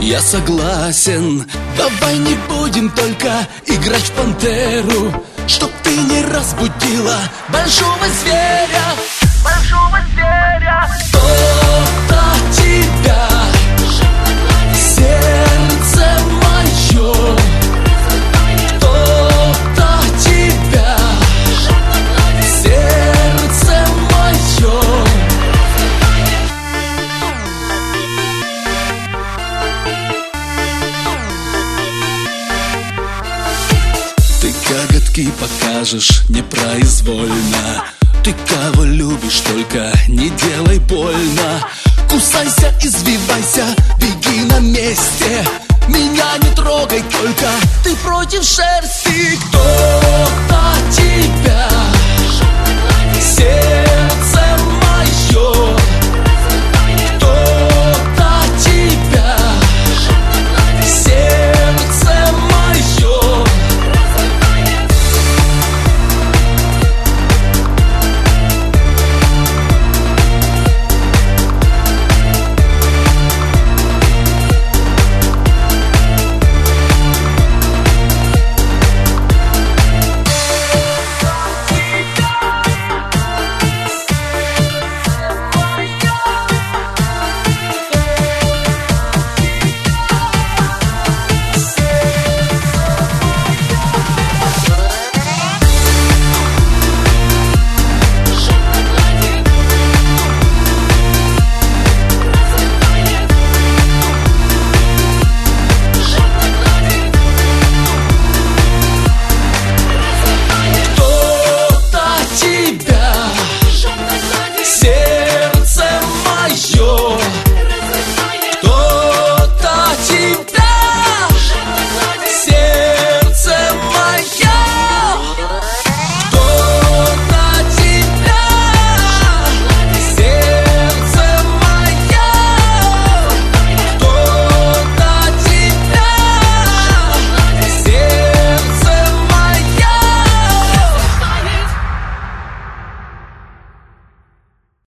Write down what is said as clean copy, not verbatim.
Я согласен, давай не будем только играть в пантеру, чтоб ты не разбудила большого зверя. Большого зверя. Кто-то тебя, сердце мое. Кто-то тебя, сердце мое. Ты коготки покажешь непроизвольно. Ты кого любишь, только не делай больно. Кусайся, извивайся, беги на месте. Меня не трогай, только ты против шерсти.